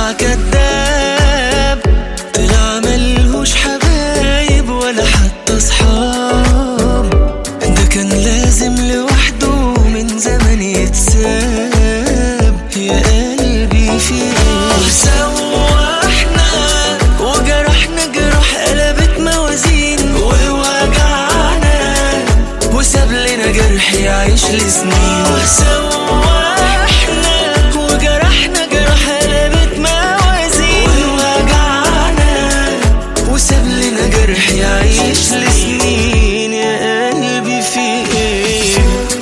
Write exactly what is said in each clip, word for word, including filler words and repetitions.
طلع كداب، طلع ملهوش حبايب ولا حتى صحاب، ده كان لازم لوحده من زمن يتساب. يا قلبي في ايه سوحنا وجرحنا جرح قلبت موازين ووجعنا، وساب لنا جرح يعيش لسنين. سوحنا وجرحنا جرح قلبت موازين ووجعنا، وساب لنا جرح يعيش لسنين. يا قلبي في ايه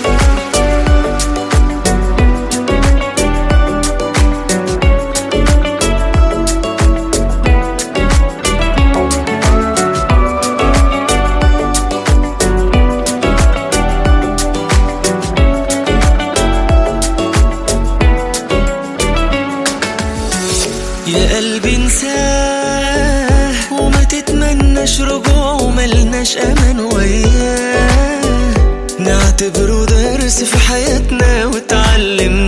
يا قلبي انساه وما تتمناش رجوعه، ملناش امان وياه، نعتبره درس في حياتنا وتعلمنا